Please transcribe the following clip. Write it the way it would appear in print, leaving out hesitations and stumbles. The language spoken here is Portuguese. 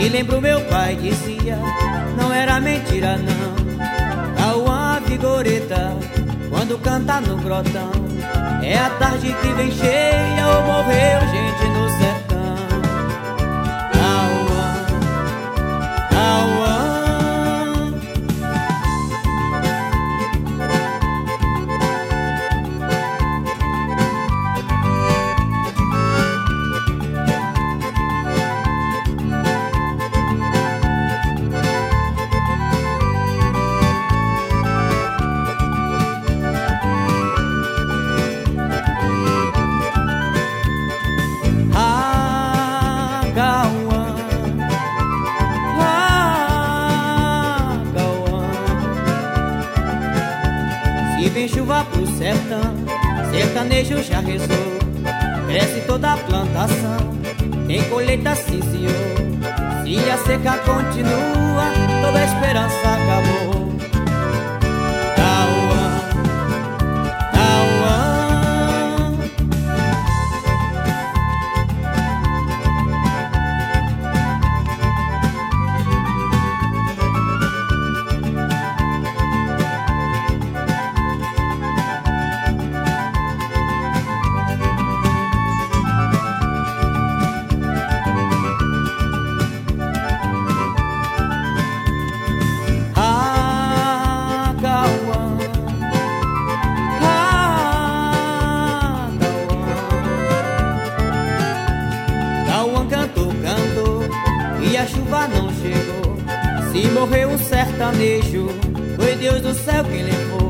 Me lembro meu pai dizia, não era mentira não. Cauã vigoreta, quando canta no grotão, é a tarde que vem cheia ou morreu gente no sertão. Cauã, Cauã. Se vem chuva pro sertão, sertanejo já rezou. Cresce toda a plantação, tem colheita sim senhor. Se a seca continua, toda a esperança acabou. Cauã, Cauã. E a chuva não chegou. Se morreu um sertanejo, foi Deus do céu quem levou.